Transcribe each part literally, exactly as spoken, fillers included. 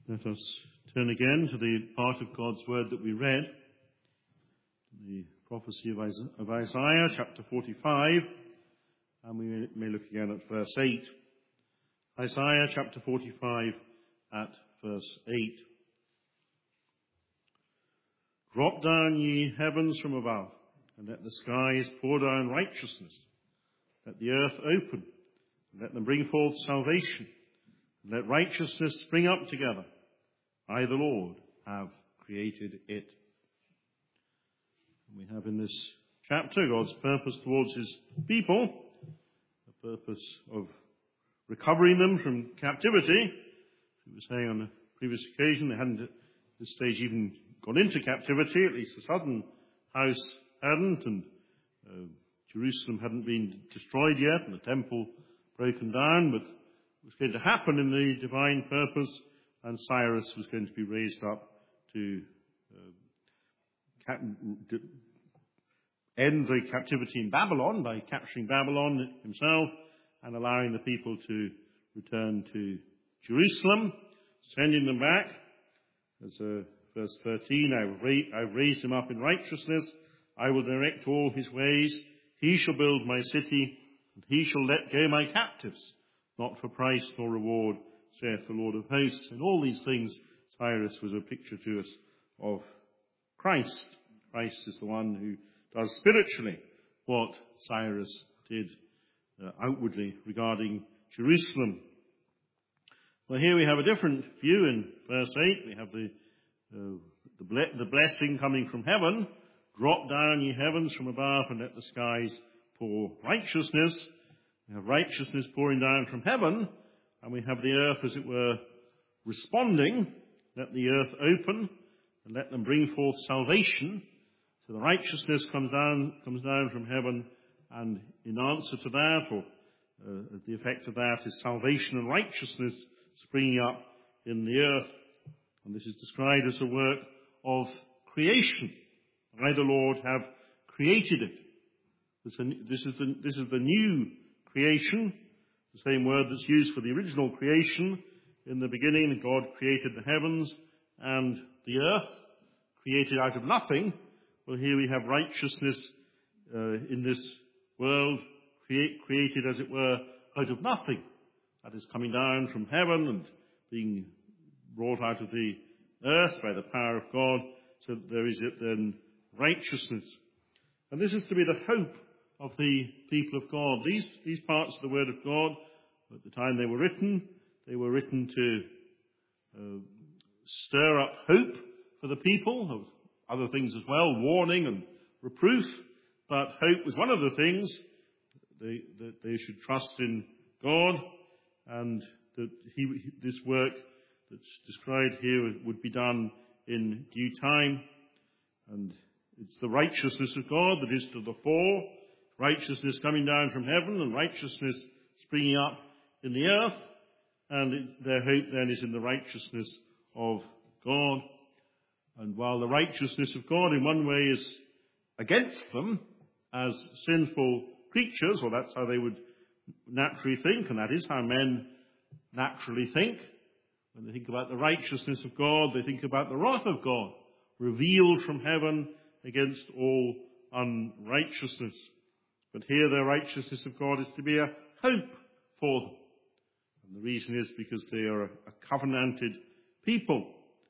Let us turn again to the part of God's word that we read, the prophecy of Isaiah, chapter forty-five, and we may look again at verse eight. Isaiah chapter forty-five at verse eight. Drop down, ye heavens from above, and let the skies pour down righteousness. Let the earth open, and let them bring forth salvation. And let righteousness spring up together. I, the Lord, have created it. And we have in this chapter God's purpose towards his people, the purpose of recovering them from captivity. We were saying on a previous occasion they hadn't at this stage even gone into captivity, at least the southern house hadn't, and uh, Jerusalem hadn't been destroyed yet, and the temple broken down, but it was going to happen in the divine purpose, and Cyrus was going to be raised up to uh, cap- end the captivity in Babylon by capturing Babylon himself and allowing the people to return to Jerusalem, sending them back. As uh, verse thirteen, I've, ra- I've raised him up in righteousness. I will direct all his ways. He shall build my city, and he shall let go my captives. Not for price nor reward, saith the Lord of hosts. And all these things, Cyrus was a picture to us of Christ. Christ is the one who does spiritually what Cyrus did uh, outwardly regarding Jerusalem. Well, here we have a different view in verse eight. We have the, uh, the, ble- the blessing coming from heaven. Drop down, ye heavens, from above, and let the skies pour righteousness. We have righteousness pouring down from heaven, and we have the earth, as it were, responding. Let the earth open, and let them bring forth salvation. So the righteousness comes down, comes down from heaven, and in answer to that, or uh, the effect of that, is salvation and righteousness springing up in the earth. And this is described as a work of creation. I, the Lord, have created it. This is the, this is the new creation, the same word that's used for the original creation. In the beginning, God created the heavens and the earth, created out of nothing. Well, here we have righteousness uh, in this world, create, created, as it were, out of nothing. That is coming down from heaven and being brought out of the earth by the power of God, so that there is then righteousness. And this is to be the hope of the people of God. These, these parts of the Word of God, at the time they were written, they were written to uh, stir up hope for the people, other things as well, warning and reproof, but hope was one of the things. They, that they should trust in God, and that he, this work that's described here would be done in due time. And it's the righteousness of God that is to the fore, righteousness coming down from heaven and righteousness springing up in the earth. And it, their hope then is in the righteousness of God. And while the righteousness of God in one way is against them as sinful creatures, or that's how they would naturally think, and that is how men naturally think. When they think about the righteousness of God, they think about the wrath of God revealed from heaven against all unrighteousness. But here the righteousness of God is to be a hope for them. And the reason is because they are a covenanted people.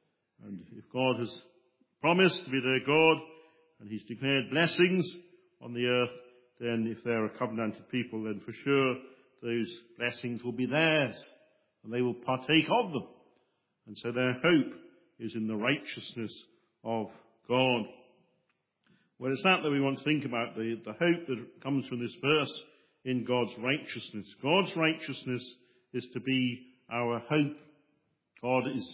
And if God has promised to be their God, and he's declared blessings on the earth, then if they're a covenanted people, then for sure those blessings will be theirs, and they will partake of them. And so their hope is in the righteousness of God. Well, it's that that we want to think about, the, the hope that comes from this verse in God's righteousness. God's righteousness is to be our hope. God is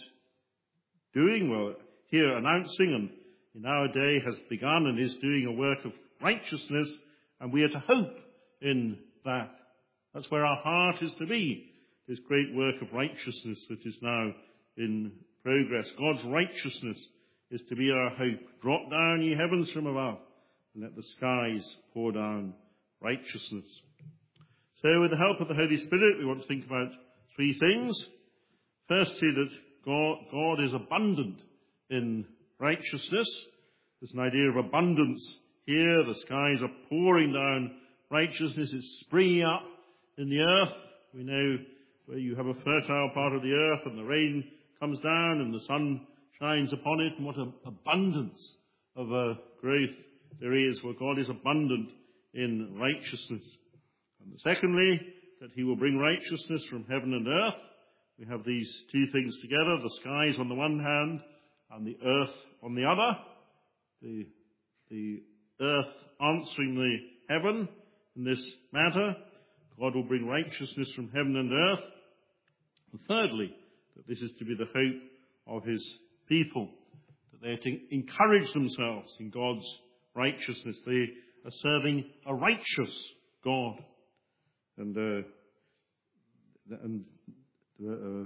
doing, well, here announcing, and in our day has begun and is doing a work of righteousness, and we are to hope in that. That's where our heart is to be, this great work of righteousness that is now in progress. God's righteousness is to be our hope. Drop down, ye heavens from above, and let the skies pour down righteousness. So with the help of the Holy Spirit, we want to think about three things. Firstly, that God, God is abundant in righteousness. There's an idea of abundance here. The skies are pouring down righteousness. It's springing up in the earth. We know where you have a fertile part of the earth and the rain comes down and the sun shines upon it, and what an abundance of uh, growth there is, where God is abundant in righteousness. And secondly, that he will bring righteousness from heaven and earth. We have these two things together, the skies on the one hand and the earth on the other. The, the earth answering the heaven in this matter. God will bring righteousness from heaven and earth. And thirdly, that this is to be the hope of his people, that they are to encourage themselves in God's righteousness. They are serving a righteous God. And, uh, and uh,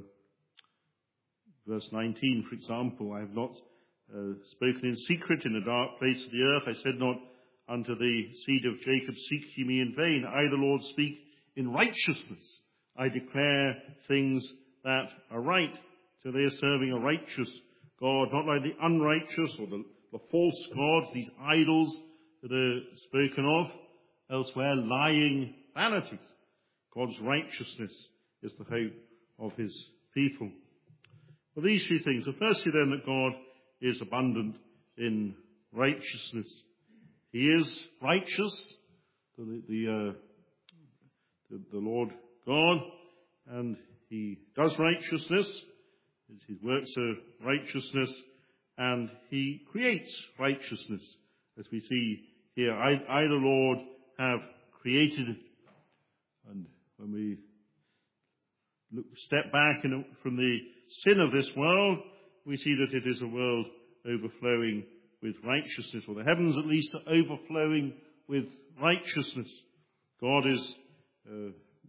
verse nineteen, for example, I have not uh, spoken in secret in a dark place of the earth. I said not unto the seed of Jacob, seek ye me in vain. I, the Lord, speak in righteousness. I declare things that are right. So they are serving a righteous God, not like the unrighteous or the, the false gods, these idols that are spoken of elsewhere, lying vanities. God's righteousness is the hope of his people. Well, these two things. So firstly then, that God is abundant in righteousness. He is righteous, the, the, uh, the, the Lord God, and he does righteousness. His works are righteousness, and he creates righteousness, as we see here. I, I the Lord, have created it. And when we look, step back in, from the sin of this world, we see that it is a world overflowing with righteousness, or the heavens at least are overflowing with righteousness. God is uh,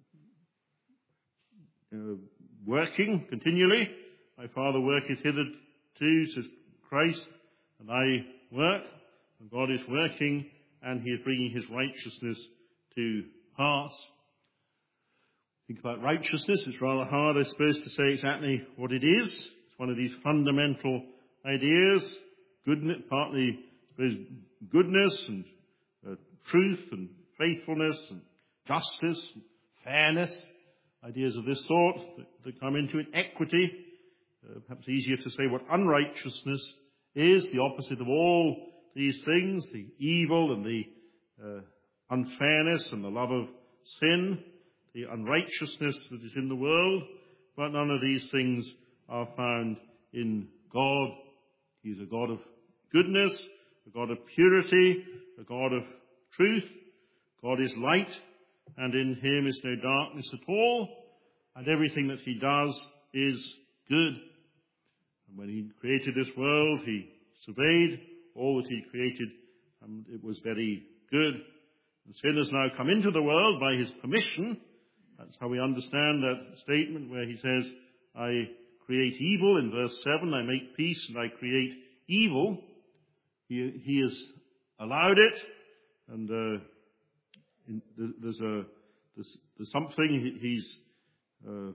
uh, working continually. My Father worketh hitherto, says Christ, and I work. And God is working, and he is bringing his righteousness to pass. Think about righteousness. It's rather hard, I suppose, to say exactly what it is. It's one of these fundamental ideas. Goodness, partly, I suppose, goodness and uh, truth and faithfulness and justice and fairness. Ideas of this sort that, that come into it. Equity. Uh, perhaps easier to say what unrighteousness is, the opposite of all these things, the evil and the uh, unfairness and the love of sin, the unrighteousness that is in the world, but none of these things are found in God. He is a God of goodness, a God of purity, a God of truth. God is light, and in him is no darkness at all, and everything that he does is good. And when he created this world, he surveyed all that he created, and it was very good. And sin has now come into the world by his permission. That's how we understand that statement where he says, I create evil in verse seven, I make peace and I create evil. He, he has allowed it, and uh, in, there's, a, there's, there's something he's uh,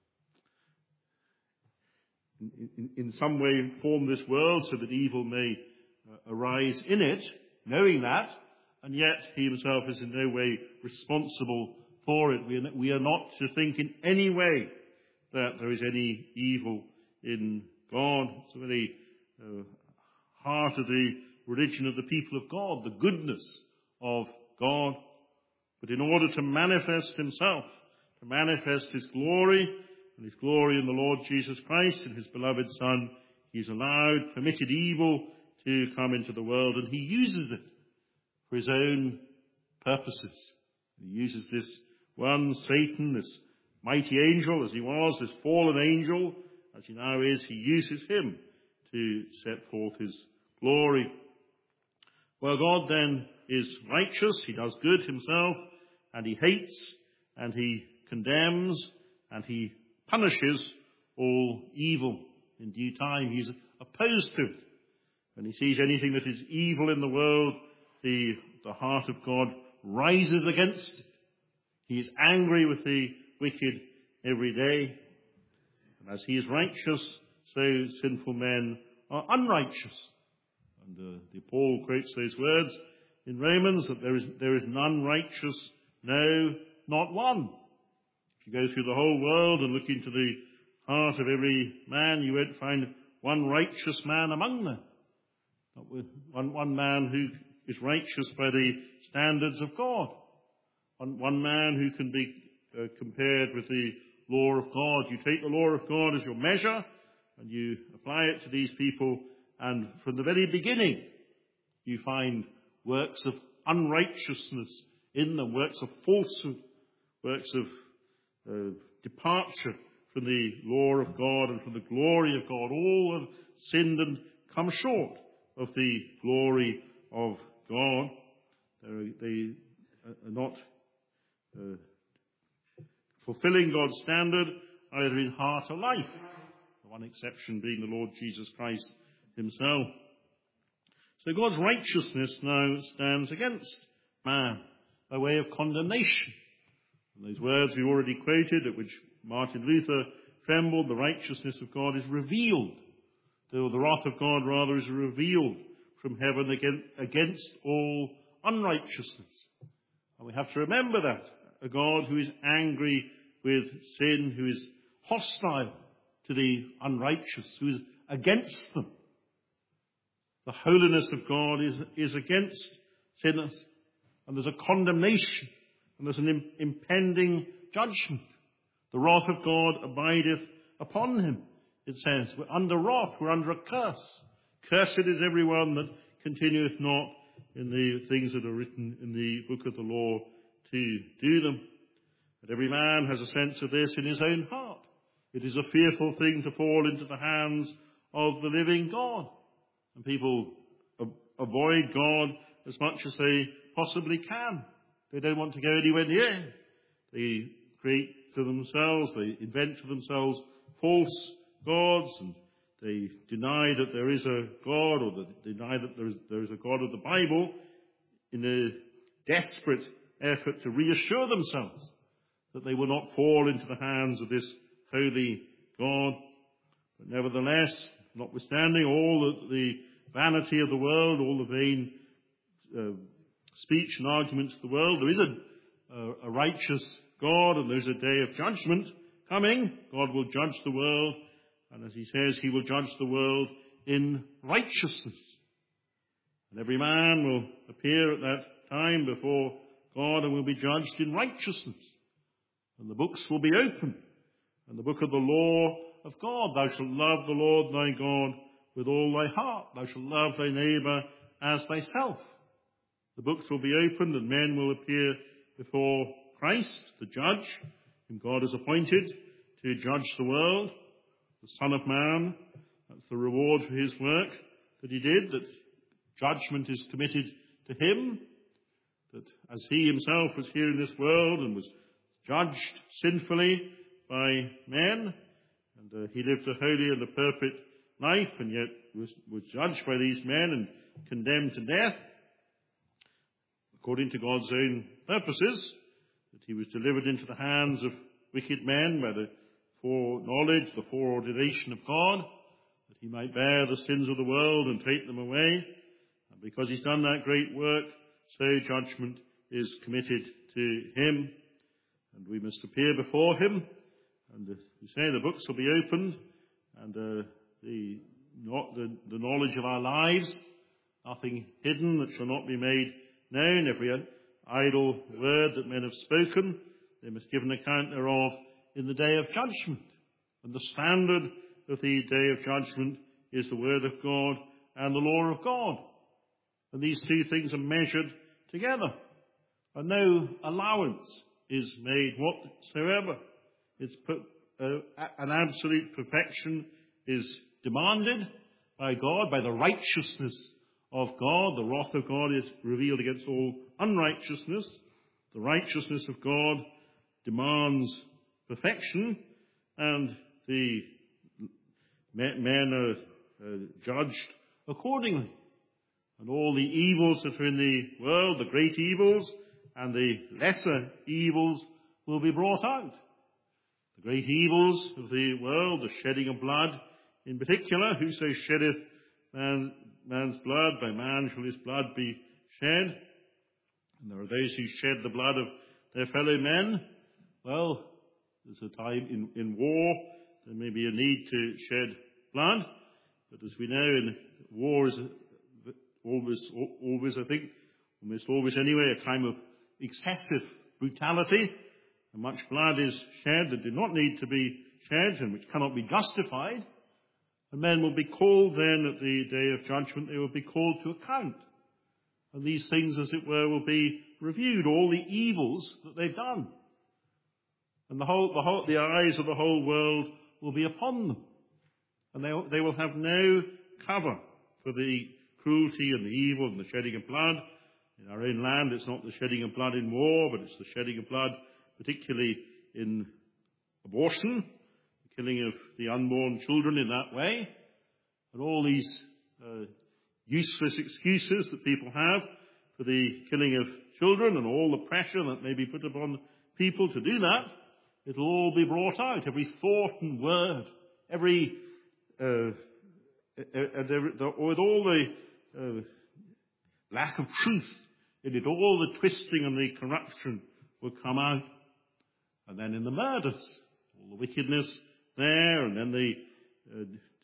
in, in, in some way formed this world so that evil may uh, arise in it, knowing that, and yet he himself is in no way responsible for it. We are, we are not to think in any way that there is any evil in God. It's a very uh, heart of the religion of the people of God, the goodness of God. But in order to manifest himself, to manifest his glory, and his glory in the Lord Jesus Christ and his beloved Son, he's allowed, permitted evil to come into the world, and he uses it for his own purposes. He uses this one, Satan, this mighty angel as he was, this fallen angel as he now is, he uses him to set forth his glory. Well, God then is righteous, he does good himself, and he hates, and he condemns, and he punishes all evil. In due time, he's opposed to it. When he sees anything that is evil in the world, the, the heart of God rises against it. He is angry with the wicked every day. And as he is righteous, so sinful men are unrighteous. And uh, the Paul quotes those words in Romans, that there is, there is none righteous, no, not one. If you go through the whole world and look into the heart of every man, you won't find one righteous man among them. Not with one, one man who is righteous by the standards of God. One, one man who can be uh, compared with the law of God. You take the law of God as your measure and you apply it to these people, and from the very beginning you find works of unrighteousness in them, works of falsehood, works of uh, departure from the law of God and from the glory of God. All have sinned and come short of the glory of God. They're, they are not uh, fulfilling God's standard either in heart or life, the one exception being the Lord Jesus Christ himself. So God's righteousness now stands against man by way of condemnation. And those words we already quoted, at which Martin Luther trembled, the righteousness of God is revealed. The wrath of God, rather, is revealed from heaven against all unrighteousness. And we have to remember that. A God who is angry with sin, who is hostile to the unrighteous, who is against them. The holiness of God is, is against sinners. And there's a condemnation. And there's an impending judgment. The wrath of God abideth upon him. It says, we're under wrath, we're under a curse. Cursed is everyone that continueth not in the things that are written in the book of the law to do them. But every man has a sense of this in his own heart. It is a fearful thing to fall into the hands of the living God. And people avoid God as much as they possibly can. They don't want to go anywhere near him. They create for themselves, they invent for themselves false gods, and they deny that there is a God, or they deny that there is, there is a God of the Bible, in a desperate effort to reassure themselves that they will not fall into the hands of this holy God. But nevertheless, notwithstanding all the, the vanity of the world, all the vain uh, speech and arguments of the world, there is a, a, a righteous God, and there's a day of judgment coming. God will judge the world, and as he says, he will judge the world in righteousness. And every man will appear at that time before God and will be judged in righteousness. And the books will be opened. And the book of the law of God, thou shalt love the Lord thy God with all thy heart. Thou shalt love thy neighbour as thyself. The books will be opened, and men will appear before Christ, the judge, whom God has appointed to judge the world, the Son of Man. That's the reward for his work that he did, that judgment is committed to him, that as he himself was here in this world and was judged sinfully by men, and uh, he lived a holy and a perfect life, and yet was, was judged by these men and condemned to death, according to God's own purposes, that he was delivered into the hands of wicked men by the foreknowledge, the foreordination of God, that he might bear the sins of the world and take them away. And because he's done that great work, so judgment is committed to him, and we must appear before him. And uh, we say the books will be opened, and uh, the, not the, the knowledge of our lives, nothing hidden that shall not be made known. Every idle word that men have spoken, they must give an account thereof in the day of judgment. And the standard of the day of judgment is the word of God and the law of God. And these two things are measured together. And no allowance is made whatsoever. It's put, uh, an absolute perfection is demanded by God, by the righteousness of God. The wrath of God is revealed against all unrighteousness. The righteousness of God demands perfection, and the men are uh, judged accordingly. And all the evils that are in the world, the great evils and the lesser evils, will be brought out. The great evils of the world, the shedding of blood in particular, whoso sheddeth man, man's blood, by man shall his blood be shed. And there are those who shed the blood of their fellow men. Well, there's a time in, in war, there may be a need to shed blood. But as we know, in war is always, always, I think, almost always anyway, a time of excessive brutality. And much blood is shed that did not need to be shed and which cannot be justified. And men will be called then at the day of judgment, they will be called to account. And these things, as it were, will be reviewed, all the evils that they've done. And the whole, the whole, the eyes of the whole world will be upon them. And they, they will have no cover for the cruelty and the evil and the shedding of blood. In our own land, it's not the shedding of blood in war, but it's the shedding of blood, particularly in abortion, the killing of the unborn children in that way, and all these uh, useless excuses that people have for the killing of children and all the pressure that may be put upon people to do that. It'll all be brought out, every thought and word, every, uh, and every the, with all the uh, lack of truth in it, all the twisting and the corruption will come out. And then in the murders, all the wickedness there, and then the uh,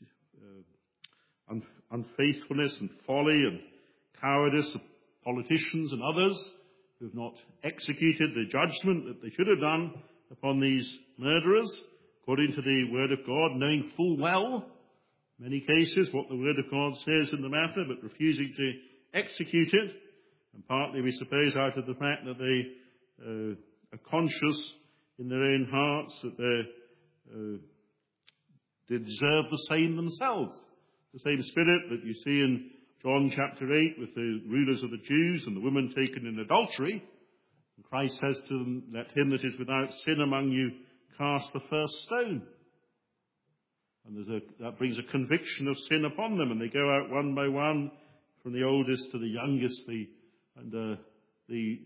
uh, un- unfaithfulness and folly and cowardice of politicians and others who have not executed the judgment that they should have done upon these murderers, according to the word of God, knowing full well, in many cases, what the word of God says in the matter, but refusing to execute it, and partly, we suppose, out of the fact that they uh, are conscious in their own hearts that they, uh, they deserve the same themselves. The same spirit that you see in John chapter eight with the rulers of the Jews and the woman taken in adultery. And Christ says to them, let him that is without sin among you cast the first stone. And there's a, that brings a conviction of sin upon them, and they go out one by one from the oldest to the youngest, the, and uh, the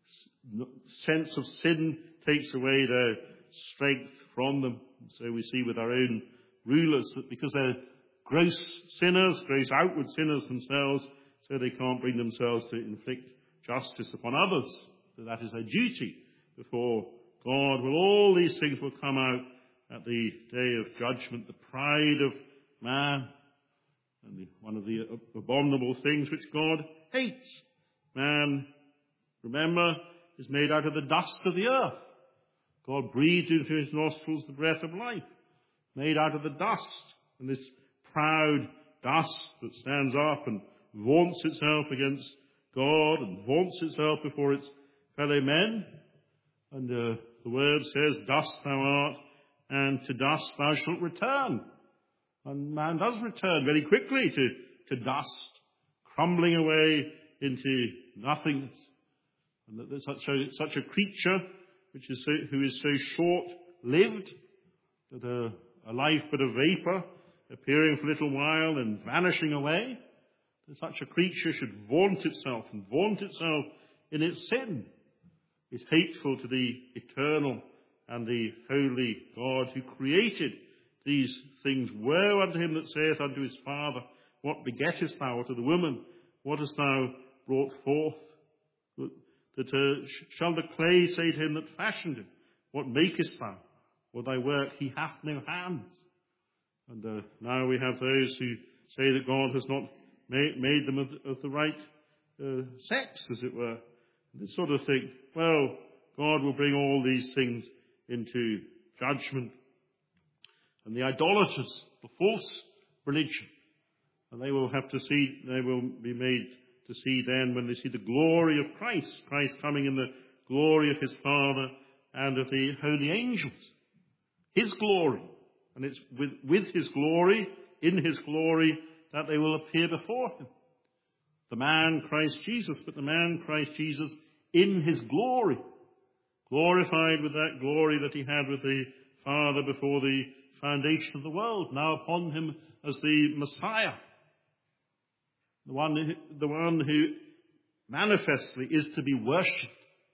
sense of sin takes away their strength from them. So we see with our own rulers that because they're gross sinners, gross outward sinners themselves, so they can't bring themselves to inflict justice upon others. So that is their duty before God. Well, all these things will come out at the day of judgment. The pride of man, and the, one of the abominable things which God hates. Man, remember, is made out of the dust of the earth. God breathed into his nostrils the breath of life, made out of the dust. And this proud dust that stands up and vaunts itself against God and vaunts itself before its fellow men. And uh, the word says, dust thou art, and to dust thou shalt return. And man does return very quickly to, to dust, crumbling away into nothingness. And that there's such a, such a creature which is so, who is so short-lived, that a, a life but a vapor, appearing for a little while and vanishing away, that such a creature should vaunt itself and vaunt itself in its sin, is hateful to the eternal and the holy God who created these things. Woe unto him that saith unto his father, what begettest thou? Or to the woman, what hast thou brought forth? That uh, shall the clay say to him that fashioned him, what makest thou? For thy work he hath no hands. And uh, now we have those who say that God has not made, made them of, of the right uh, sex, as it were. This sort of thing. Well, God will bring all these things into judgment. And the idolaters, the false religion, and they will have to see, they will be made to see then when they see the glory of Christ, Christ coming in the glory of his Father and of the holy angels. His glory. And it's with, with his glory, in his glory, that they will appear before him. The man Christ Jesus, but the man Christ Jesus in his glory. Glorified with that glory that he had with the Father before the foundation of the world, now upon him as the Messiah. The one, who, the one who manifestly is to be worshipped.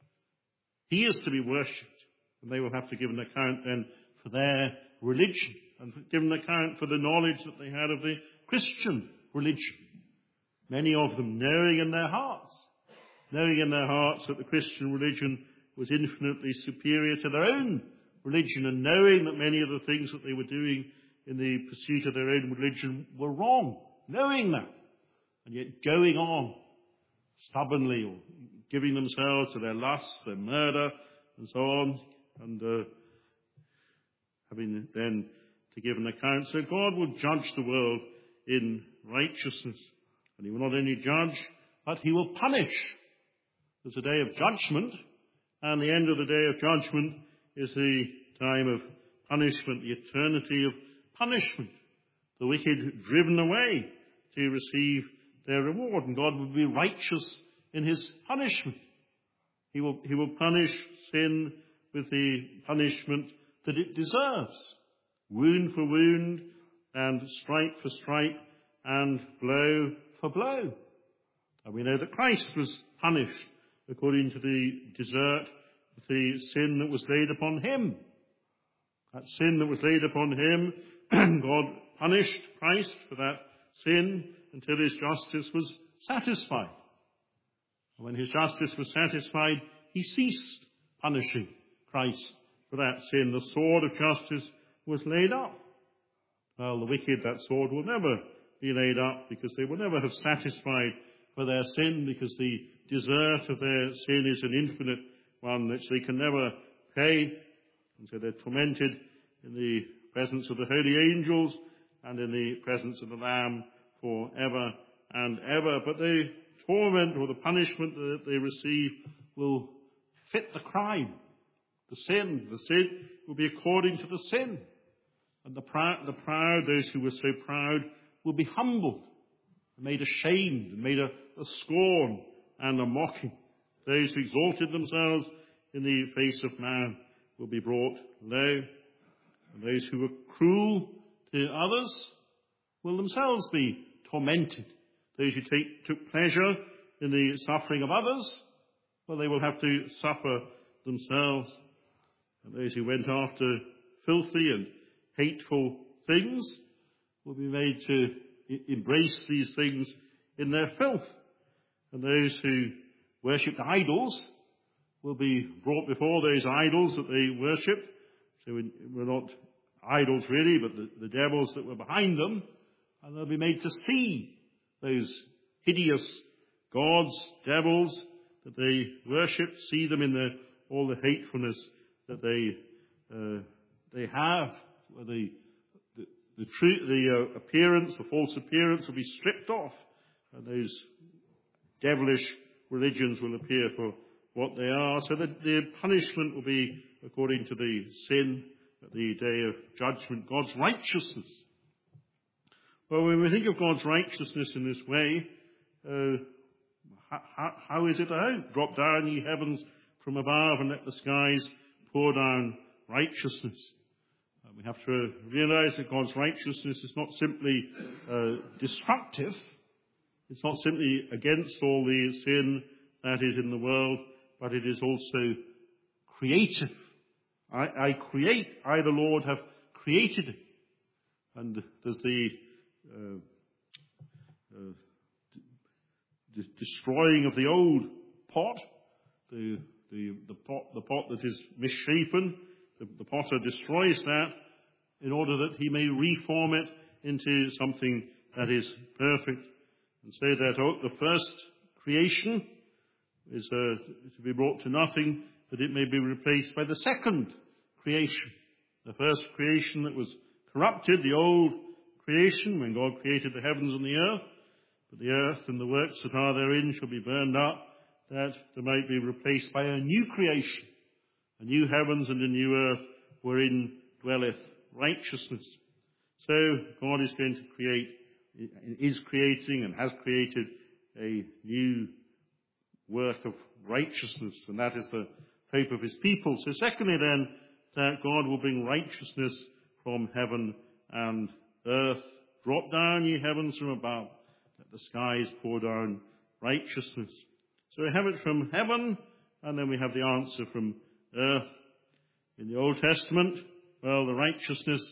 He is to be worshipped. And they will have to give an account then for their religion and given account for the knowledge that they had of the Christian religion. Many of them knowing in their hearts, knowing in their hearts that the Christian religion was infinitely superior to their own religion, and knowing that many of the things that they were doing in the pursuit of their own religion were wrong, knowing that, and yet going on stubbornly, or giving themselves to their lusts, their murder, and so on, and uh, having then to give an account. So God will judge the world in righteousness, and he will not only judge, but he will punish. There's a day of judgment, and the end of the day of judgment is the time of punishment, the eternity of punishment. The wicked driven away to receive their reward, and God will be righteous in his punishment. He will, he will punish sin with the punishment that it deserves. Wound for wound, and stripe for stripe, and blow for blow. And we know that Christ was punished according to the desert of the sin that was laid upon him. That sin that was laid upon him, God punished Christ for that sin until his justice was satisfied. And when his justice was satisfied, he ceased punishing Christ for that sin. The sword of justice was laid up. Well, the wicked, that sword will never be laid up, because they will never have satisfied for their sin, because the desert of their sin is an infinite one which they can never pay. And so they're tormented in the presence of the holy angels and in the presence of the Lamb forever and ever. But the torment or the punishment that they receive will fit the crime, the sin. The sin will be according to the sin. And the proud, the proud, those who were so proud, will be humbled, made ashamed, made a, a scorn and a mocking. Those who exalted themselves in the face of man will be brought low. And those who were cruel to others will themselves be tormented. Those who take, took pleasure in the suffering of others, well, they will have to suffer themselves. And those who went after filthy and hateful things will be made to embrace these things in their filth. And those who worshipped idols will be brought before those idols that they worshipped. So we're not idols really, but the, the devils that were behind them. And they'll be made to see those hideous gods, devils that they worship, see them in the, all the hatefulness that they uh, they have. Where the the, the, true, the uh, appearance, the false appearance, will be stripped off, and those devilish religions will appear for what they are. So that the punishment will be according to the sin at the day of judgment, God's righteousness. Well, when we think of God's righteousness in this way, uh, how, how is it? Oh, drop down, ye heavens, from above, and let the skies pour down righteousness. Uh, we have to realize that God's righteousness is not simply uh, destructive. It's not simply against all the sin that is in the world, but it is also creative. I, I create, I the Lord have created it. And there's the uh, uh, d- destroying of the old pot, the, the, the pot, the pot that is misshapen. The, the potter destroys that in order that he may reform it into something that is perfect. And say that oh, the first creation is uh, to be brought to nothing, that it may be replaced by the second creation. The first creation that was corrupted, the old creation, when God created the heavens and the earth, but the earth and the works that are therein shall be burned up, that they might be replaced by a new creation, a new heavens and a new earth, wherein dwelleth righteousness. So God is going to create, is creating and has created a new work of righteousness, and that is the hope of his people. So secondly then, that God will bring righteousness from heaven and earth. Drop down, ye heavens, from above, let the skies pour down righteousness. So we have it from heaven, and then we have the answer from earth. In the Old Testament, well, the righteousness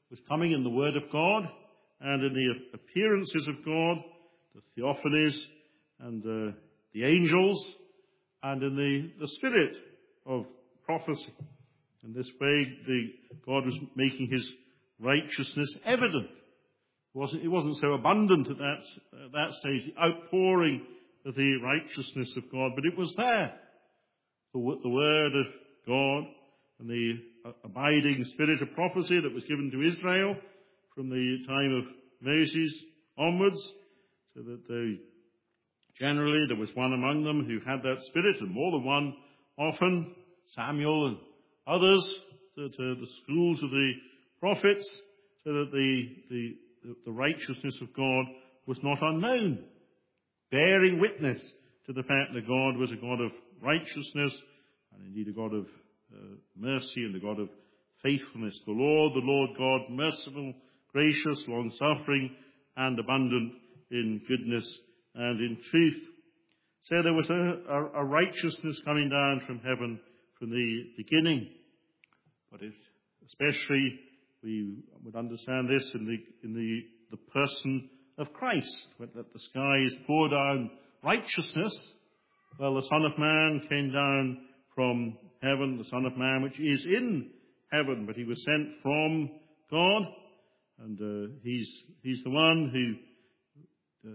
was coming in the Word of God and in the appearances of God, the theophanies and uh, the angels, and in the, the spirit of prophecy. In this way, the, God was making his righteousness evident. It wasn't, it wasn't so abundant at that, at that stage, the outpouring of the righteousness of God, but it was there. The, the Word of God and the abiding spirit of prophecy that was given to Israel from the time of Moses onwards, so that they, generally there was one among them who had that spirit, and more than one often, Samuel and others, to, to the schools of the prophets, so that the, the, the righteousness of God was not unknown, bearing witness to the fact that God was a God of righteousness, and indeed a God of uh, mercy and a God of faithfulness. The Lord, the Lord God, merciful, gracious, long-suffering, and abundant in goodness and in truth. So there was a, a, a righteousness coming down from heaven from the beginning. But if, especially we would understand this in the in the, the person of Christ, when that the skies pour down righteousness. Well, the Son of Man came down from heaven, the Son of Man which is in heaven, but he was sent from God, and uh, he's he's the one who uh,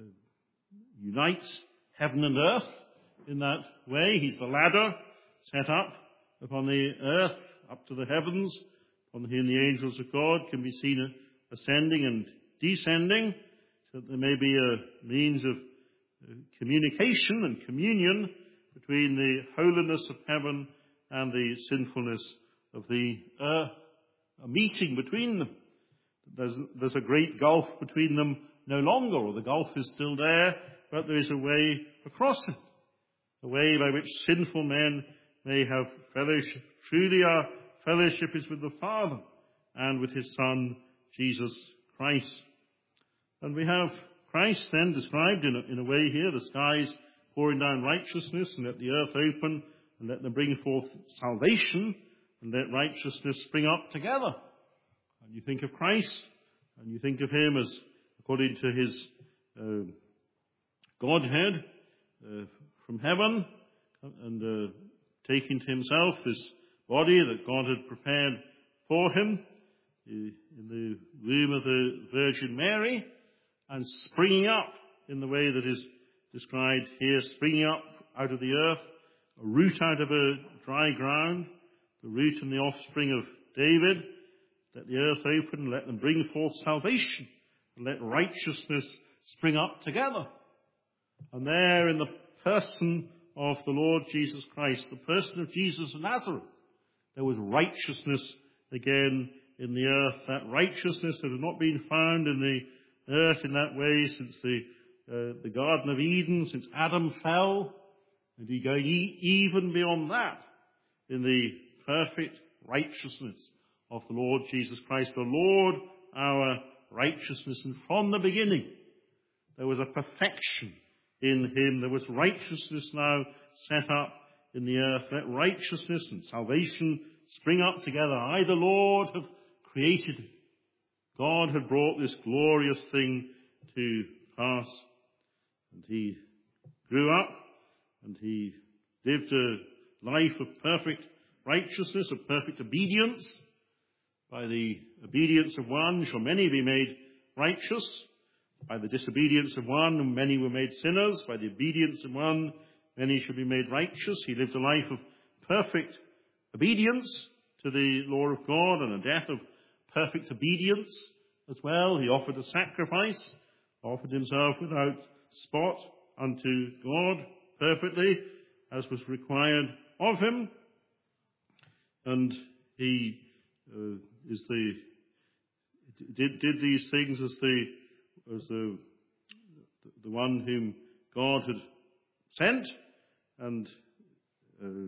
unites heaven and earth in that way. He's the ladder set up upon the earth, up to the heavens, upon whom the angels of God can be seen ascending and descending, so that there may be a means of communication and communion between the holiness of heaven and the sinfulness of the earth, a meeting between them. There's, there's a great gulf between them no longer, or the gulf is still there, but there is a way across it, a way by which sinful men may have fellowship. Truly our fellowship is with the Father and with his Son, Jesus Christ. And we have Christ then described in a, in a way here, the skies pouring down righteousness, and let the earth open, and let them bring forth salvation, and let righteousness spring up together. And you think of Christ, and you think of him as, according to his uh, Godhead, uh, from heaven, and uh, taking to himself this body that God had prepared for him in the womb of the Virgin Mary, and springing up in the way that is described here, springing up out of the earth, a root out of a dry ground, the root and the offspring of David. Let the earth open, and let them bring forth salvation, and let righteousness spring up together. And there in the person of the Lord Jesus Christ, the person of Jesus of Nazareth, there was righteousness again in the earth, that righteousness that had not been found in the earth in that way since the uh, the Garden of Eden, since Adam fell, and he going e- even beyond that in the perfect righteousness of the Lord Jesus Christ, the Lord our righteousness. And from the beginning there was a perfection in him. There was righteousness now set up in the earth. Let righteousness and salvation spring up together. I, the Lord, have created it. God had brought this glorious thing to pass. And he grew up, and he lived a life of perfect righteousness, of perfect obedience. By the obedience of one shall many be made righteous. By the disobedience of one, many were made sinners. By the obedience of one, many shall be made righteous. He lived a life of perfect obedience to the law of God, and a death of perfect obedience as well. He offered a sacrifice, offered himself without spot unto God perfectly, as was required of him. And he uh, is the did did these things as the as the the one whom God had sent, and uh,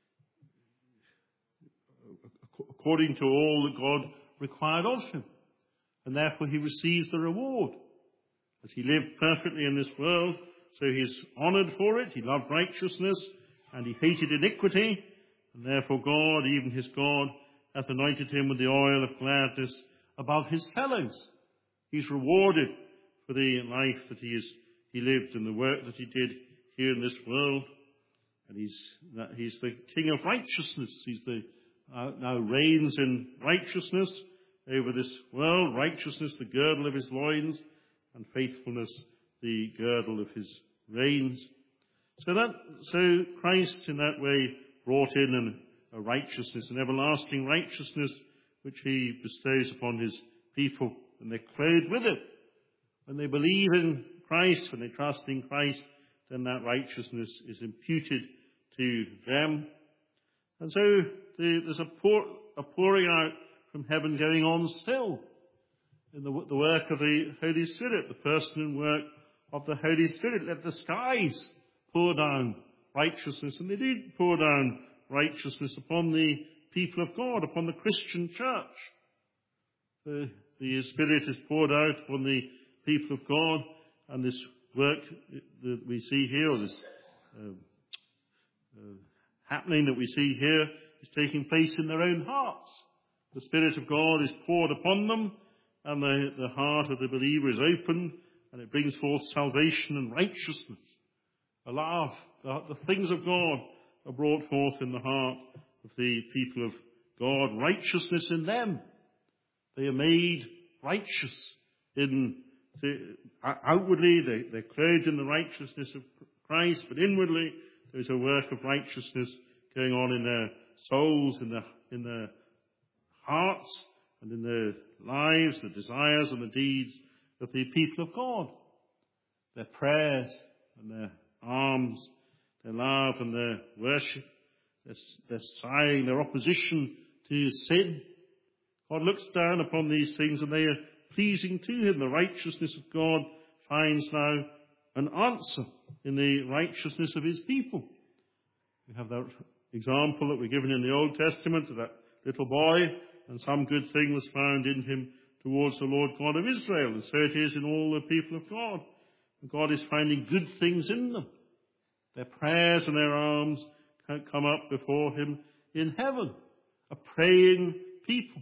according to all that God required of him. And therefore he receives the reward. As he lived perfectly in this world, so he is honoured for it. He loved righteousness, and he hated iniquity. And therefore God, even his God, hath anointed him with the oil of gladness above his fellows. He's rewarded for the life that he, is, he lived and the work that he did here in this world. And he's, that he's the King of righteousness. He's the, uh, now reigns in righteousness over this world. Righteousness, the girdle of his loins, and faithfulness, the girdle of his reins. So that, so Christ in that way brought in an, a righteousness, an everlasting righteousness, which he bestows upon his people, and they're clothed with it. When they believe in Christ, when they trust in Christ, then that righteousness is imputed to them. And so the, there's a, pour, a pouring out from heaven going on still in the, the work of the Holy Spirit, the person and work of the Holy Spirit. Let the skies pour down righteousness, and they did pour down righteousness upon the people of God, upon the Christian church. The, the Spirit is poured out upon the people of God, and this work that we see here, or this uh, uh, happening that we see here, is taking place in their own hearts. The Spirit of God is poured upon them, and the, the heart of the believer is opened, and it brings forth salvation and righteousness. A love, the, the things of God are brought forth in the heart of the people of God. Righteousness in them. They are made righteous in the, outwardly, they, they're clothed in the righteousness of Christ, but inwardly there's a work of righteousness going on in their souls, in their, in their hearts, and in their lives, the desires and the deeds of the people of God. Their prayers and their alms, their love and their worship, their, their sighing, their opposition to sin. God looks down upon these things, and they are pleasing to him. The righteousness of God finds now an answer in the righteousness of his people. We have that example that we're given in the Old Testament of that little boy, and some good thing was found in him towards the Lord God of Israel. And so it is in all the people of God. And God is finding good things in them. Their prayers and their alms come up before him in heaven. A praying people.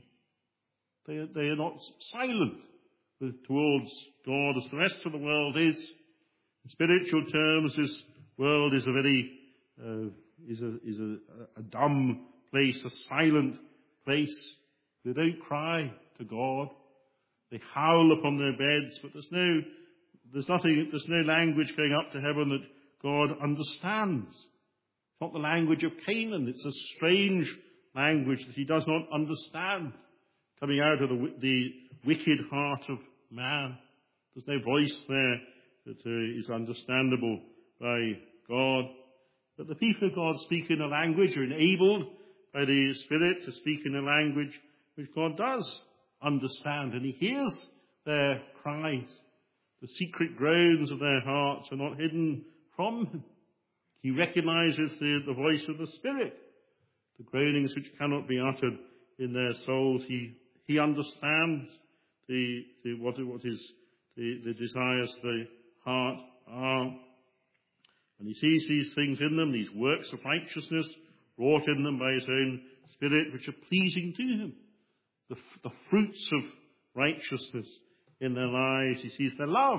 They are, they are not silent towards God as the rest of the world is. In spiritual terms, this world is a very uh, is a is a, a dumb place, a silent place. They don't cry to God. They howl upon their beds, but there's no there's nothing there's no language going up to heaven that God understands. It's not the language of Canaan. It's a strange language that he does not understand, coming out of the, the wicked heart of man. There's no voice there that uh, is understandable by God. But the people of God speak in a language, are enabled by the Spirit to speak in a language which God does understand, and he hears their cries. The secret groans of their hearts are not hidden from him. He recognizes the, the voice of the Spirit, the groanings which cannot be uttered in their souls. He he understands the, the what what is the, the desires of the heart are, and he sees these things in them, these works of righteousness wrought in them by his own Spirit, which are pleasing to him. The, the fruits of righteousness in their lives. He sees their love,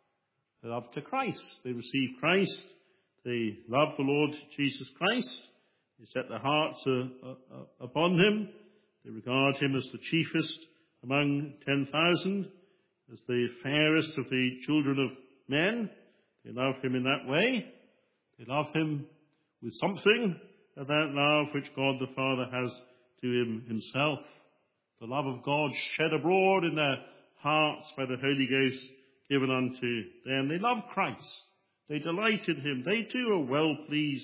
their love to Christ. They receive Christ. They love the Lord Jesus Christ. They set their hearts uh, uh, upon him. They regard him as the chiefest among ten thousand, as the fairest of the children of men. They love him in that way. They love him with something of that love which God the Father has to him himself. The love of God shed abroad in their hearts by the Holy Ghost given unto them. They love Christ. They delight in him. They too are well pleased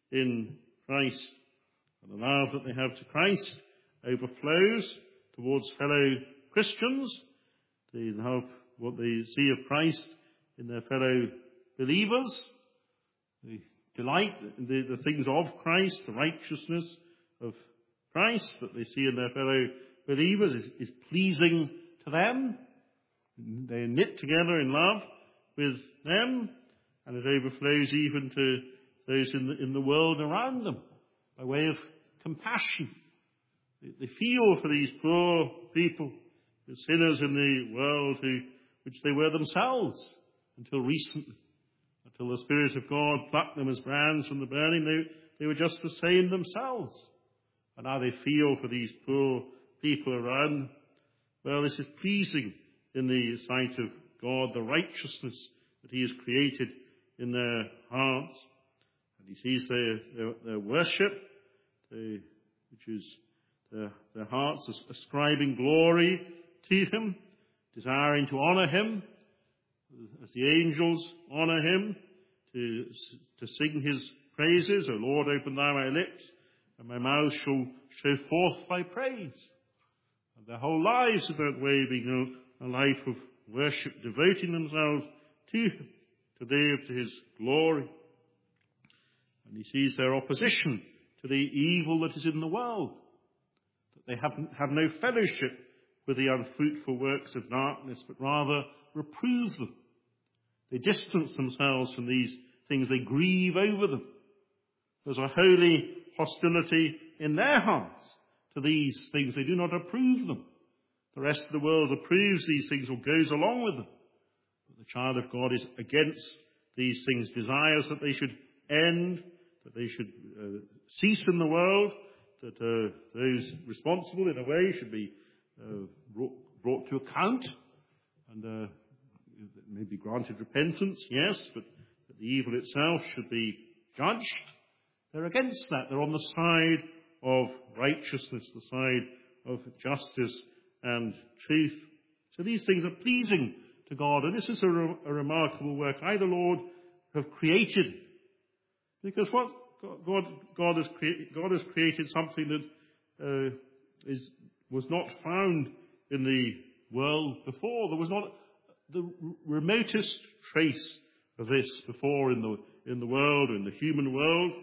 in Christ. And the love that they have to Christ overflows towards fellow Christians. They love what they see of Christ in their fellow believers. They delight in the, the things of Christ, the righteousness of Christ that they see in their fellow believers is, is pleasing to them. They are knit together in love with them, and it overflows even to those in the, in the world around them by way of compassion. They, they feel for these poor people to sinners in the world who, which they were themselves until recently. Until the Spirit of God plucked them as brands from the burning, they, they were just the same themselves. And now they feel for these poor people around. Well, this is pleasing in the sight of God, the righteousness that he has created in their hearts. And he sees their, their, their worship, their, which is their, their hearts ascribing glory to him, desiring to honour him, as the angels honour him, to, to sing his praises. O Lord, open thou my lips, and my mouth shall show forth thy praise. And their whole lives are that way, being a, a life of worship, devoting themselves to him, to live to his glory. And he sees their opposition to the evil that is in the world, that they have, have no fellowship with the unfruitful works of darkness, but rather reprove them. They distance themselves from these things. They grieve over them. There's a holy hostility in their hearts to these things. They do not approve them. The rest of the world approves these things or goes along with them. But the child of God is against these things, desires that they should end, that they should uh, cease in the world, that uh, those responsible in a way should be uh, brought, brought to account, and uh, may be granted repentance, yes, but that the evil itself should be judged. They're against that. They're on the side of righteousness, the side of justice and truth. So these things are pleasing to God, and this is a, re- a remarkable work. I, the Lord, have created, because what God, God, has, crea- God has created something that uh, is, was not found in the world before. There was not the remotest trace of this before in the in the world, in the human world.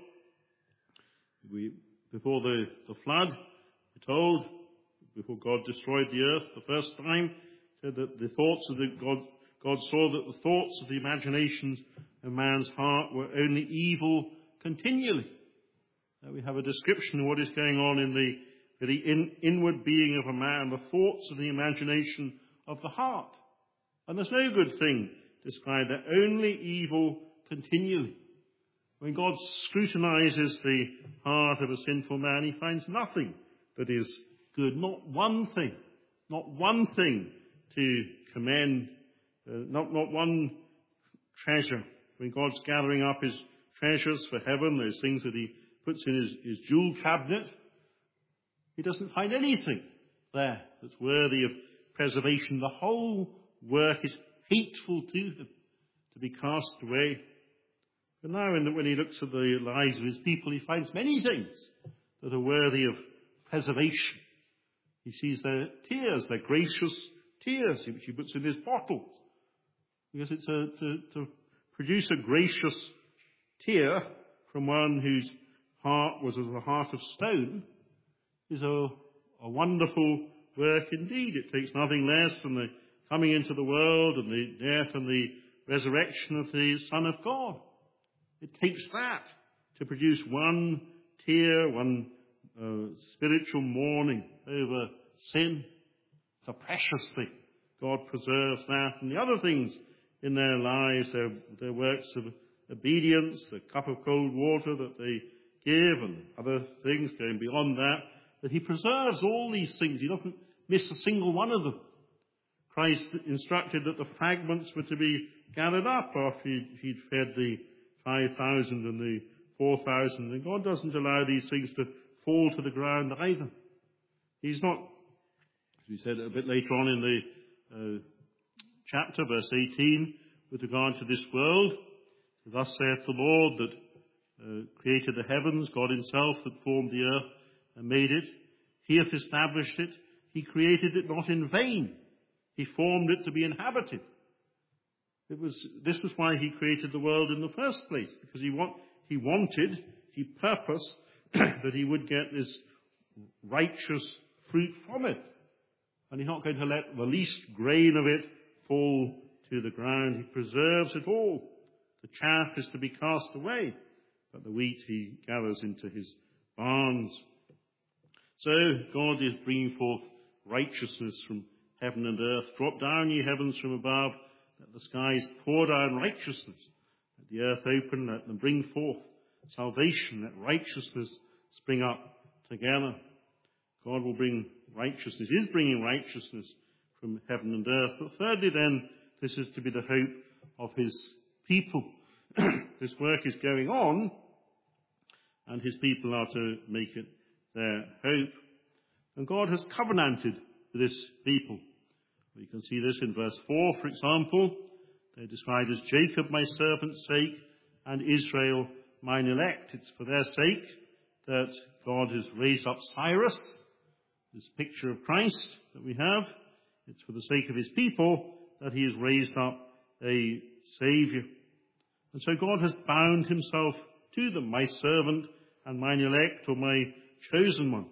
We, before the, the flood, we're told, before God destroyed the earth the first time, said that the thoughts of the God, God saw that the thoughts of the imaginations of man's heart were only evil continually. Now we have a description of what is going on in the very in, inward being of a man, the thoughts of the imagination of the heart. And there's no good thing described there, only evil continually. When God scrutinizes the heart of a sinful man, he finds nothing that is good, not one thing, not one thing to commend, uh, not, not one treasure. When God's gathering up his treasures for heaven, those things that he puts in his, his jewel cabinet, he doesn't find anything there that's worthy of preservation. The whole work is hateful to him, to be cast away. But now when he looks at the lives of his people, he finds many things that are worthy of preservation. He sees their tears, their gracious tears, which he puts in his bottle. Because it's a, to, to produce a gracious tear from one whose heart was as a heart of stone is a, a wonderful work indeed. It takes nothing less than the coming into the world and the death and the resurrection of the Son of God. It takes that to produce one tear, one uh, spiritual mourning over sin. It's a precious thing. God preserves that. And the other things in their lives, their, their works of obedience, the cup of cold water that they give, and other things going beyond that, that he preserves all these things. He doesn't miss a single one of them. Christ instructed that the fragments were to be gathered up after he'd, he'd fed the five thousand and the four thousand. And God doesn't allow these things to fall to the ground either. He's not, as we said a bit later on in the uh, chapter, verse eighteen, with regard to this world, thus saith the Lord that uh, created the heavens, God himself that formed the earth and made it. He hath established it. He created it not in vain. He formed it to be inhabited. It was, this was why he created the world in the first place, because he, want, he wanted, he purposed that he would get this righteous fruit from it. And he's not going to let the least grain of it fall to the ground. He preserves it all. The chaff is to be cast away, but the wheat he gathers into his barns. So God is bringing forth righteousness from heaven and earth. Drop down, ye heavens, from above. Let the skies pour down righteousness. Let the earth open. Let them bring forth salvation. Let righteousness spring up together. God will bring righteousness, is bringing righteousness from heaven and earth. But thirdly then, this is to be the hope of his people. This work is going on, and his people are to make it their hope. And God has covenanted with this people. We can see this in verse four, for example. They're described as Jacob, my servant's sake, and Israel, mine elect. It's for their sake that God has raised up Cyrus, this picture of Christ that we have. It's for the sake of his people that he has raised up a Saviour. And so God has bound himself to them, my servant and mine elect, or my chosen one.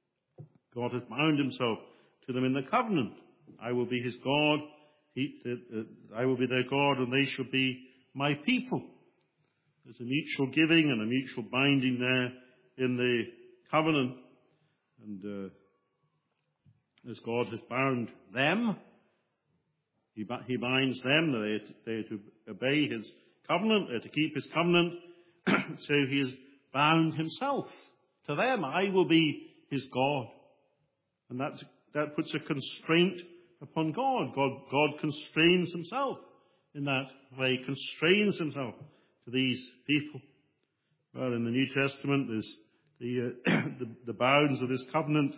God has bound himself to them in the covenant. I will be his God, he, uh, uh, I will be their God, and they shall be my people. There's a mutual giving and a mutual binding there in the covenant. And uh, as God has bound them, he, he binds them. They are, to, they are to obey his covenant, they're to keep his covenant. So he has bound himself to them. I will be his God. And that's, that puts a constraint upon God. God. God constrains himself in that way, constrains himself to these people. Well, in the New Testament, there's the, uh, the, the bounds of this covenant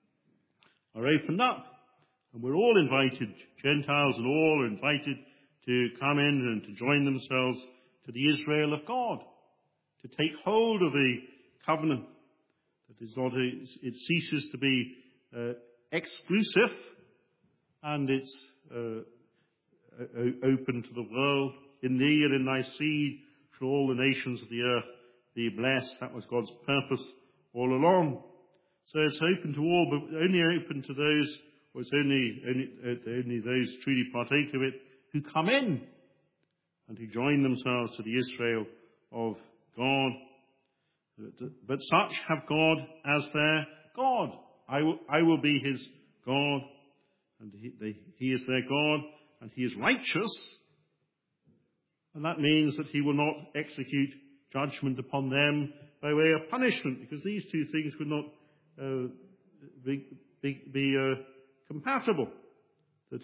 are opened up. And we're all invited, Gentiles and all are invited to come in and to join themselves to the Israel of God, to take hold of the covenant. That is not a, it ceases to be uh, exclusive, and it's uh, open to the world. In thee and in thy seed shall all the nations of the earth be blessed. That was God's purpose all along. So it's open to all, but only open to those, or it's only, only, uh, only those truly partake of it who come in and who join themselves to the Israel of God. But such have God as their God. I will, I will be his God, and he, they, he is their God, and he is righteous. And that means that he will not execute judgment upon them by way of punishment, because these two things would not uh, be, be, be uh, compatible. That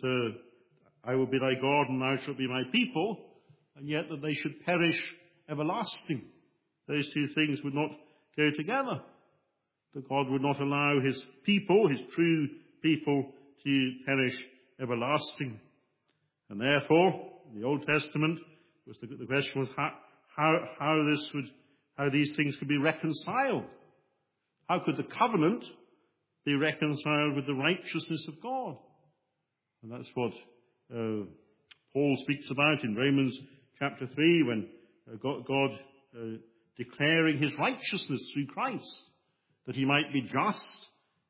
uh, I will be thy God, and thou shalt be my people, and yet that they should perish everlasting. Those two things would not go together. That God would not allow his people, his true people, to perish everlasting. And therefore, in the Old Testament, was the, the question was how, how, how this would, how these things could be reconciled. How could the covenant be reconciled with the righteousness of God? And that's what uh, Paul speaks about in Romans chapter three, when uh, God, God uh, declaring his righteousness through Christ, that he might be just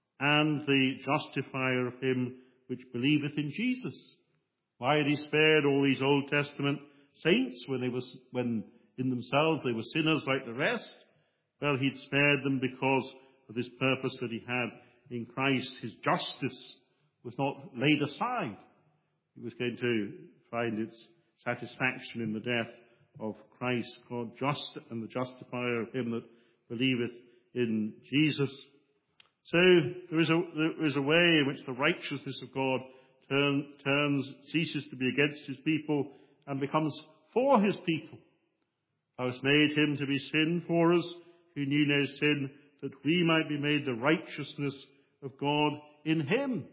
and the justifier of him which believeth in Jesus. Why had he spared all these Old Testament saints when they were, when in themselves they were sinners like the rest? Well, he'd spared them because of this purpose that he had in Christ. His justice was not laid aside. It was going to find its satisfaction in the death of Christ, God just and the justifier of him that believeth in Jesus. So there is a, there is a way in which the righteousness of God turn, turns, ceases to be against his people and becomes for his people. Thou hast made him to be sin for us, who knew no sin, that we might be made the righteousness of God in him.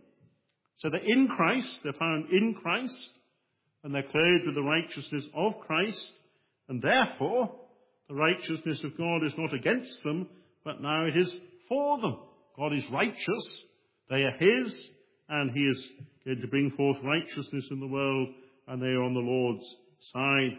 So that in Christ, they're found in Christ, and they're clothed with the righteousness of Christ, and therefore the righteousness of God is not against them, but now it is for them. God is righteous, they are his, and he is going to bring forth righteousness in the world, and they are on the Lord's side.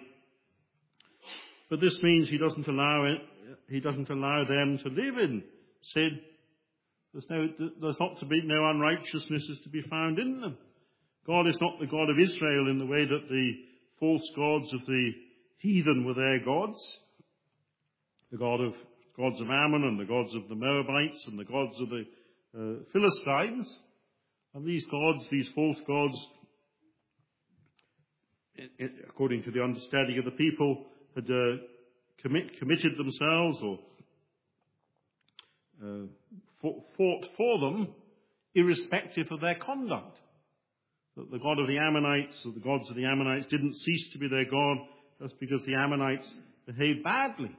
But this means he doesn't allow it, he doesn't allow them to live in sin. There's no, there's not to be, no unrighteousness is to be found in them. God is not the God of Israel in the way that the false gods of the heathen were their gods. The God of, gods of Ammon and the gods of the Moabites and the gods of the uh, Philistines. And these gods, these false gods, it, it, according to the understanding of the people, had uh, commit, committed themselves or uh, fought, fought for them, irrespective of their conduct. That the God of the Ammonites, or the gods of the Ammonites, didn't cease to be their God just because the Ammonites behaved badly.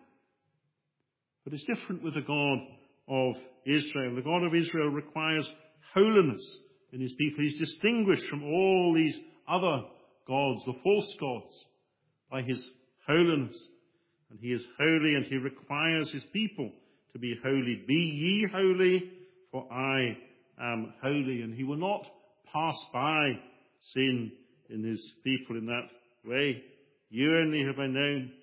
But it's different with the God of Israel. The God of Israel requires holiness in his people. He's distinguished from all these other gods, the false gods, by his holiness. And he is holy, and he requires his people to be holy. Be ye holy, for I am holy. And he will not pass by sin in his people in that way. You only have I known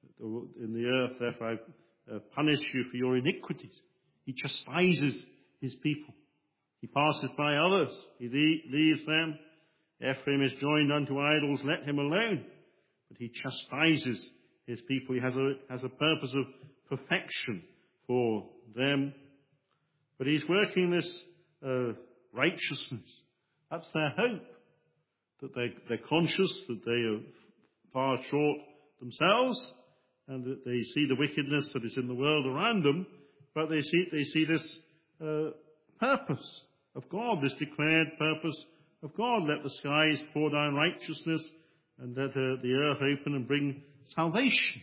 in the earth, therefore I uh, punish you for your iniquities. He chastises his people. He passes by others. He le- leaves them. Ephraim is joined unto idols, let him alone. But he chastises his people. He has a, has a purpose of perfection for them. But he's working this uh, righteousness. That's their hope. That they, they're conscious that they are far short themselves, and that they see the wickedness that is in the world around them, but they see, they see this uh, purpose of God, this declared purpose of God. Let the skies pour down righteousness, and let uh, the earth open and bring salvation.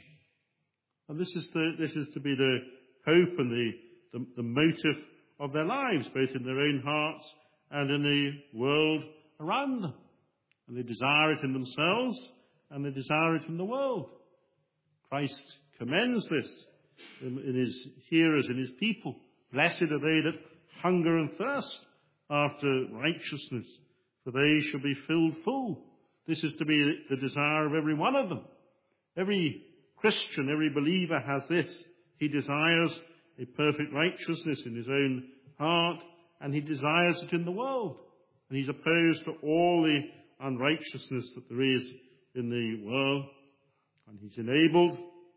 And this is the, this is to be the hope and the, the, the motive of their lives, both in their own hearts and in the world around them. And they desire it in themselves, and they desire it in the world. Christ commends this in, in his hearers, in his people. Blessed are they that hunger and thirst after righteousness, for they shall be filled full. This is to be the desire of every one of them. Every Christian, every believer has this. He desires a perfect righteousness in his own heart, and he desires it in the world. And he's opposed to all the unrighteousness that there is in the world. And he's enabled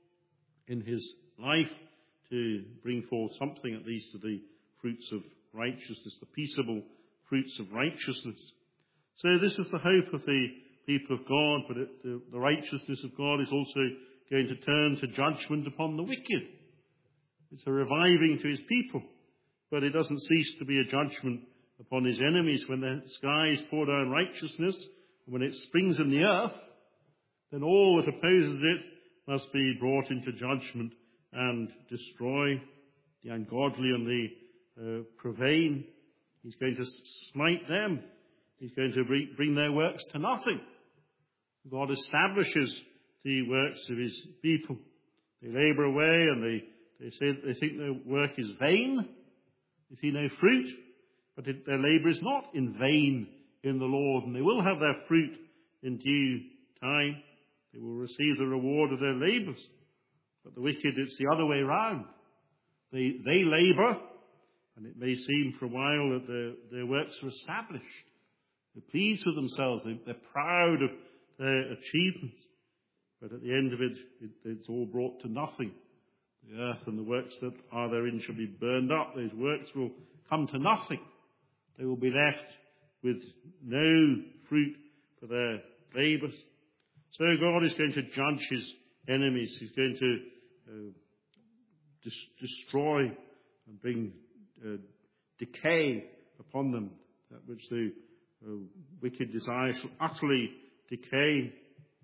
in his life to bring forth something at least of the fruits of righteousness, the peaceable fruits of righteousness. So this is the hope of the people of God, but it, the, the righteousness of God is also going to turn to judgment upon the wicked. It's a reviving to his people, but it doesn't cease to be a judgment upon his enemies. When the skies pour down righteousness, and when it springs in the earth, then all that opposes it must be brought into judgment and destroy the ungodly and the uh, profane. He's going to smite them. He's going to bring their works to nothing. God establishes the works of his people. They labour away, and they, they say they think their work is vain. They see no fruit, but it, their labour is not in vain in the Lord, and they will have their fruit in due time. They will receive the reward of their labours. But the wicked, it's the other way round. They, they labour, and it may seem for a while that their, their works are established. They're pleased with themselves. They, they're proud of their achievements. But at the end of it, it, it's all brought to nothing. The earth and the works that are therein shall be burned up. Those works will come to nothing. They will be left with no fruit for their labours. So God is going to judge his enemies. He's going to uh, dis- destroy and bring uh, decay upon them, that which the uh, wicked desire shall utterly decay.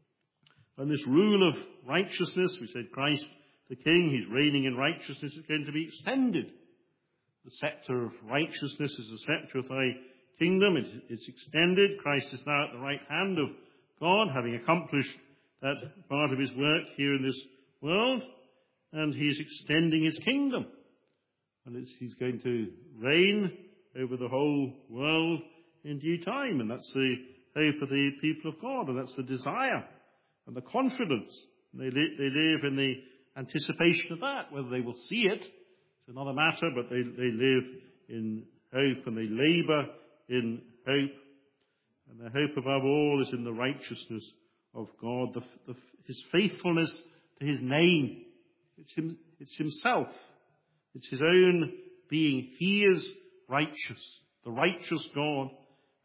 And this rule of righteousness, we said Christ the King, he's reigning in righteousness, is going to be extended. The sceptre of righteousness is the sceptre of thy kingdom. It, it's extended. Christ is now at the right hand of God, having accomplished that part of his work here in this world, and he is extending his kingdom. And it's, he's going to reign over the whole world in due time, and that's the hope of the people of God, and that's the desire and the confidence. And they, li- they live in the anticipation of that. Whether they will see it is another matter, but they, they live in hope, and they labour in hope. And their hope above all is in the righteousness of God, the, the, his faithfulness to his name. It's, him, it's himself. It's his own being. He is righteous, the righteous God.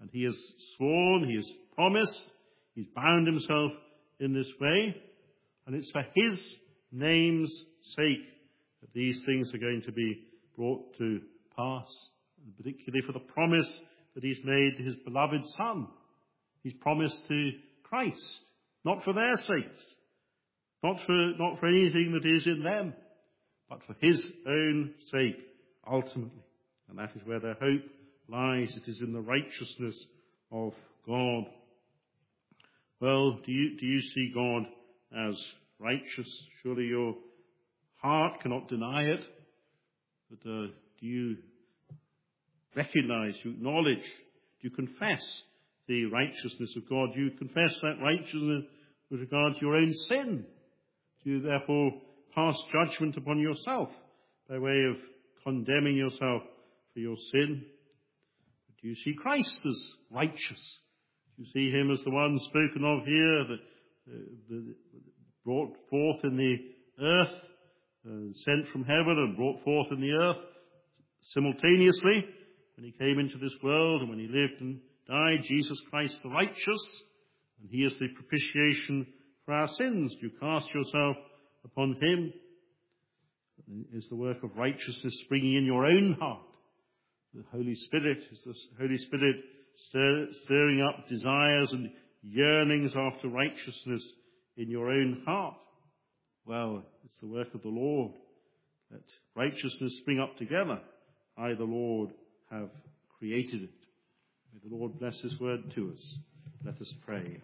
And he has sworn, he has promised, he's bound himself in this way. And it's for his name's sake that these things are going to be brought to pass, and particularly for the promise that he's made to his beloved Son. He's promised to Christ, not for their sakes, not for, not for anything that is in them, but for his own sake, ultimately. And that is where their hope lies. It is in the righteousness of God. Well, do you, do you see God as righteous? Surely your heart cannot deny it. But uh, do you recognize, you acknowledge, do you confess the righteousness of God? Do you confess that righteousness with regard to your own sin? Do you therefore pass judgment upon yourself by way of condemning yourself for your sin? Do you see Christ as righteous? Do you see him as the one spoken of here, that uh, the, brought forth in the earth, uh, sent from heaven and brought forth in the earth simultaneously when he came into this world and when he lived and died, Jesus Christ the righteous, and he is the propitiation for our sins. Do you cast yourself upon him? Is the work of righteousness springing in your own heart? The Holy Spirit, is the Holy Spirit stir, stirring up desires and yearnings after righteousness in your own heart? Well, it's the work of the Lord. Let righteousness spring up together. I, the Lord, have created it. May the Lord bless his word to us. Let us pray.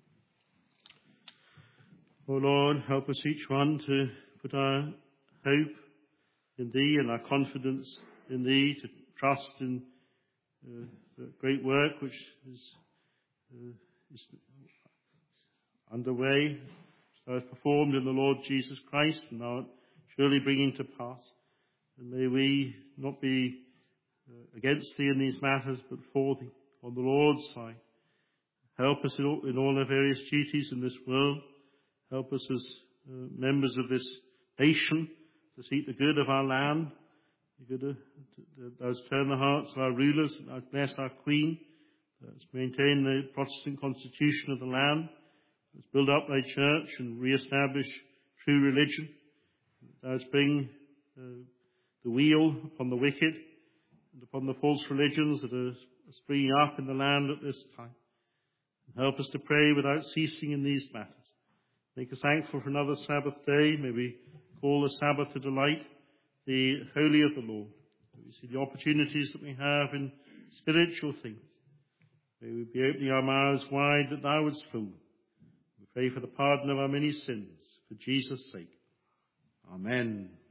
O Lord, help us each one to put our hope in thee and our confidence in thee, to trust in uh, the great work which is, uh, is underway, which thou hast performed in the Lord Jesus Christ, and thou art surely bringing to pass. And may we not be uh, against thee in these matters, but for thee, on the Lord's side. Help us in all, in all our various duties in this world. Help us as uh, members of this nation to seek the good of our land. The good of, thou hast turned the hearts of our rulers, and thou hast blessed our Queen. Thou hast maintained the Protestant constitution of the land. Thou hast built up thy church and re-establish true religion. Thou hast bring uh, the wheel upon the wicked and upon the false religions that are springing up in the land at this time. And help us to pray without ceasing in these matters. Make us thankful for another Sabbath day. May we call the Sabbath to delight, the holy of the Lord. May we see the opportunities that we have in spiritual things. May we be opening our mouths wide that thou wouldst fill them. We pray for the pardon of our many sins, for Jesus' sake. Amen.